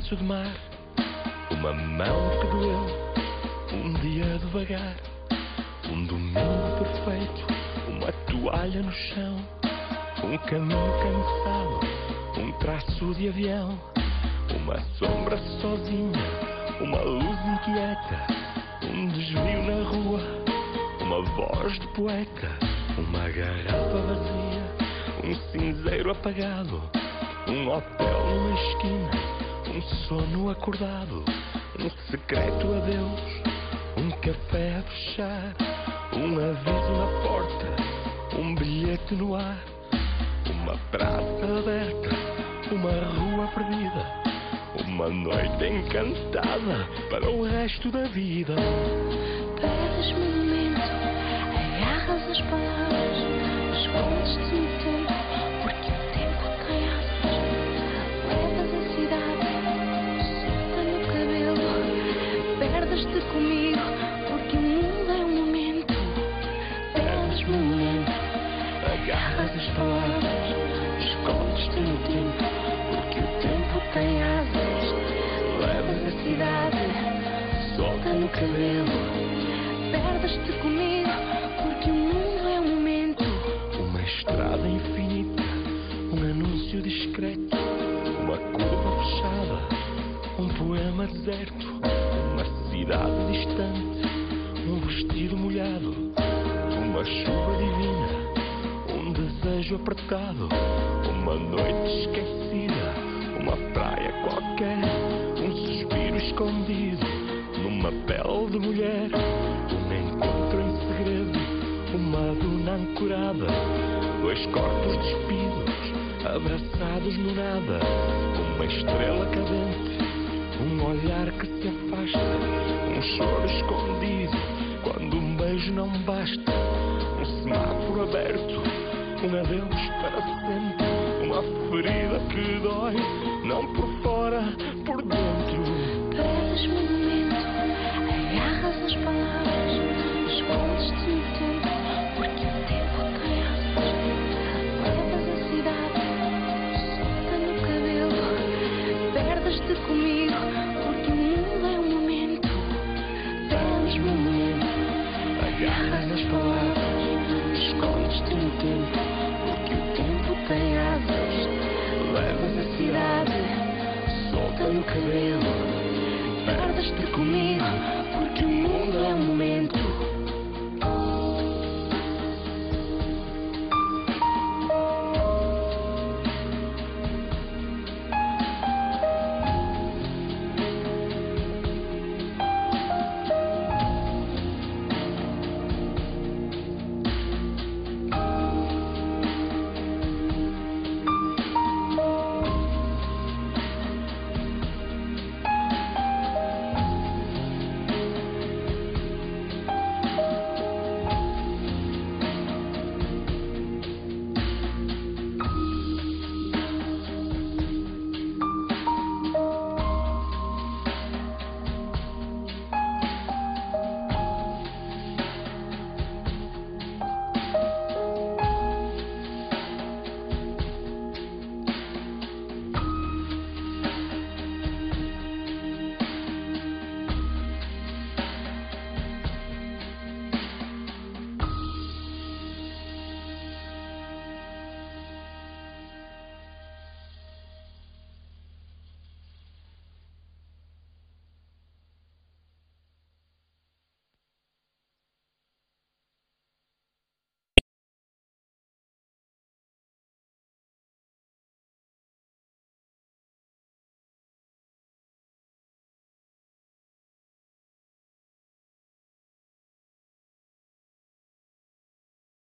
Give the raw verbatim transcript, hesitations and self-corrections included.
pedaço de mar, uma mão que doeu, um dia devagar, um domingo perfeito, uma toalha no chão, um caminho cansado, um traço de avião, uma sombra sozinha, uma luz inquieta, um desvio na rua, uma voz de poeta, uma garrafa vazia, um cinzeiro apagado, um hotel numa esquina, um sono acordado, um secreto adeus, um café a fechar, um aviso na porta, um bilhete no ar, uma praça aberta, uma rua perdida, uma noite encantada para o resto da vida. Perdes-me no momento, agarras as palavras, escondes-te no tempo, porque o tempo tem asas. Levas a cidade, solta no cabelo, perdes-te comigo, porque o mundo é um momento. Perdes-me no momento, agarras as palavras, escondes-te no tempo, porque o tempo tem asas. Levas a cidade, solta no cabelo, perdes-te comigo, porque o mundo é um momento. Uma estrada infinita, um anúncio discreto, uma curva fechada, um poema deserto, uma cidade distante, um vestido molhado, uma chuva divina, um desejo apertado, uma noite esquecida, uma praia qualquer, um suspiro escondido numa pele de mulher, um encontro em segredo, uma duna ancorada, dois corpos despidos, abraçados no nada, uma estrela cadente, um olhar que se afasta, um choro escondido, quando um beijo não basta, um semáforo aberto, um adeus para sempre, uma ferida que dói, não por fora, por dentro. Perdes-me no momento, agarras as palavras, escondes-te no tempo, porque o tempo tem asas. Levas a cidade, solta no cabelo, perdes-te comigo, porque o mundo é um momento. Perdes-me no momento, agarras as palavras, escondes-te no tempo, porque o tempo tem asas. Levas a cidade, solta no cabelo, perdes-te comigo, porque o mundo